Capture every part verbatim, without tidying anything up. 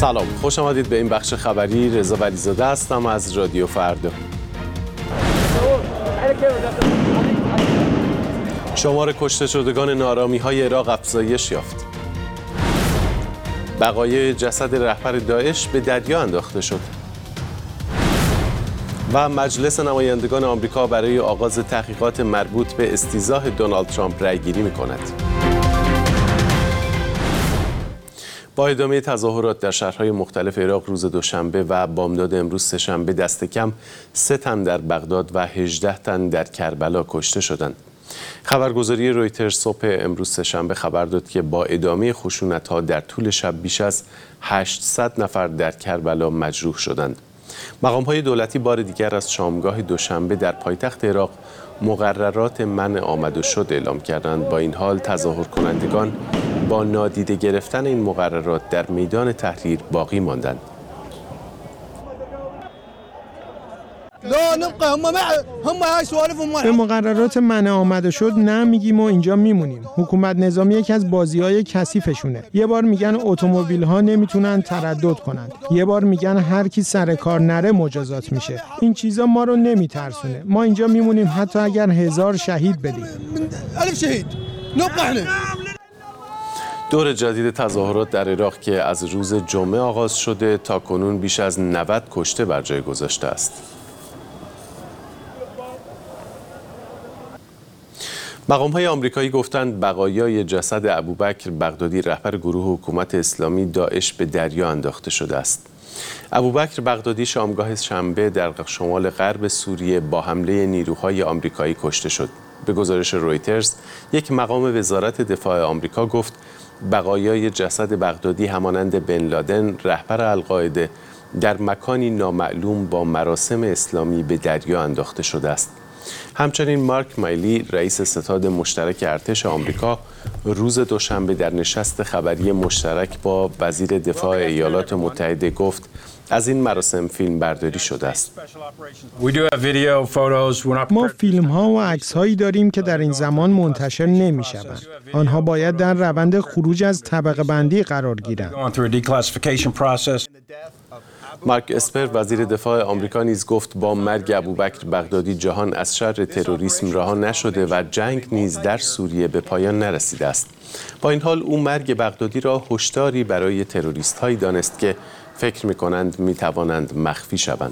سلام، خوش آمدید به این بخش خبری. رضا ولیزاده هستم از رادیو فردا. شمار کشته شدگان ناآرامی‌های عراق افزایش یافت. بقایای جسد رهبر داعش به دریا انداخته شد. و مجلس نمایندگان آمریکا برای آغاز تحقیقات مربوط به استیضاح دونالد ترامپ رأی‌گیری می‌کند. با ادامه تظاهرات در شهرهای مختلف عراق روز دوشنبه و بامداد امروز سه‌شنبه دست کم سه تن در بغداد و هجده تن در کربلا کشته شدند. خبرگزاری رویترز صبح امروز سه‌شنبه خبر داد که با ادامه خشونت‌ها در طول شب بیش از هشتصد نفر در کربلا مجروح شدند. مقام‌های دولتی بار دیگر از شامگاه دوشنبه در پایتخت عراق مقررات منع آمد و شد اعلام کردند. با این حال تظاهر کنندگان با نادیده گرفتن این مقررات در میدان تحریر باقی ماندند. به مقررات منع آمد و شد نه میگیم و اینجا میمونیم. حکومت نظامی یکی از بازی‌های کثیفشونه. یه بار میگن اتومبیل‌ها نمیتونن تردد کنن. یه بار میگن هر کی سر کار نره مجازات میشه. این چیزا ما رو نمیترسونه. ما اینجا میمونیم حتی اگر هزار شهید بدیم. الف شهید. نبقى دور جدید تظاهرات در عراق که از روز جمعه آغاز شده تا کنون بیش از نود کشته بر جای گذاشته است. مقام‌های آمریکایی گفتند بقایای جسد ابوبکر بغدادی رهبر گروه حکومت اسلامی داعش به دریا انداخته شده است. ابوبکر بغدادی شامگاه شنبه در شمال غرب سوریه با حمله نیروهای آمریکایی کشته شد. به گزارش رویترز، یک مقام وزارت دفاع آمریکا گفت بقایای جسد بغدادی همانند بن لادن رهبر القاعده در مکانی نامعلوم با مراسم اسلامی به دریا انداخته شده است. همچنین مارک مایلی رئیس ستاد مشترک ارتش آمریکا روز دوشنبه در نشست خبری مشترک با وزیر دفاع ایالات متحده گفت از این مراسم فیلم برداری شده است. ما فیلم ها و عکس هایی داریم که در این زمان منتشر نمی شوند. آنها باید در روند خروج از طبقه بندی قرار گیرند. مارک اسپر وزیر دفاع آمریکا نیز گفت با مرگ ابوبکر بغدادی جهان از شر تروریسم رها نشده و جنگ نیز در سوریه به پایان نرسیده است. با این حال او مرگ بغدادی را هشداری برای تروریست هایی دانست که فکر می کنند می توانند مخفی شوند.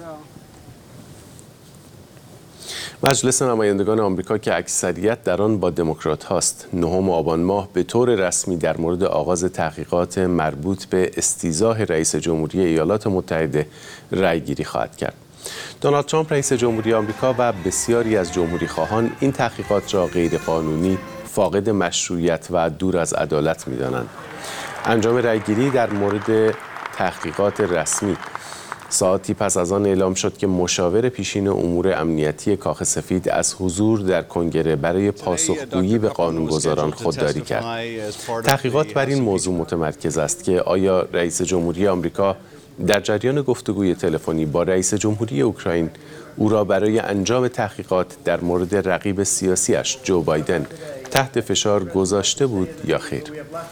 مجلس نمایندگان آمریکا که اکثریت در آن با دموکرات هاست، نهم آبان ماه به طور رسمی در مورد آغاز تحقیقات مربوط به استیضاح رئیس جمهوری ایالات متحده رأی‌گیری خواهد کرد. دونالد ترامپ رئیس جمهوری آمریکا و بسیاری از جمهوری‌خواهان این تحقیقات را غیرقانونی، فاقد مشروعیت و دور از عدالت می‌دانند. انجام رأی‌گیری در مورد تحقیقات رسمی ساعتی پس از آن اعلام شد که مشاور پیشین امور امنیتی کاخ سفید از حضور در کنگره برای پاسخگویی به قانونگذاران خودداری کرد. تحقیقات بر این موضوع متمرکز است که آیا رئیس جمهوری آمریکا در جریان گفتگوی تلفنی با رئیس جمهوری اوکراین او را برای انجام تحقیقات در مورد رقیب سیاسیش جو بایدن تحت فشار گذاشته بود یا خیر.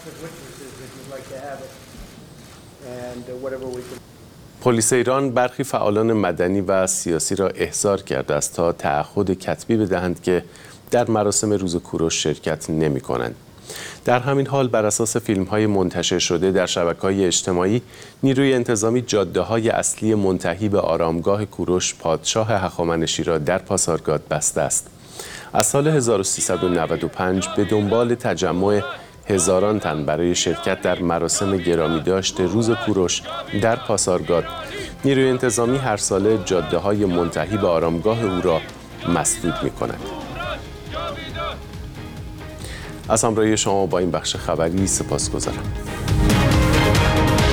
پلیس ایران برخی فعالان مدنی و سیاسی را احضار کرده است تا تعهد کتبی بدهند که در مراسم روز کوروش شرکت نمی کنند. در همین حال بر اساس فیلم‌های منتشر شده در شبکه‌های اجتماعی، نیروی انتظامی جاده‌های اصلی منتهی به آرامگاه کوروش پادشاه هخامنشی را در پاسارگاد بسته است. از سال هزار و سیصد و نود و پنج به دنبال تجمع هزاران تن برای شرکت در مراسم گرامی داشت روز کوروش در پاسارگاد، نیروی انتظامی هر ساله جاده‌های منتهی به آرامگاه او را مسدود می‌کند. از همراهی شما با این بخش خبری سپاسگزارم.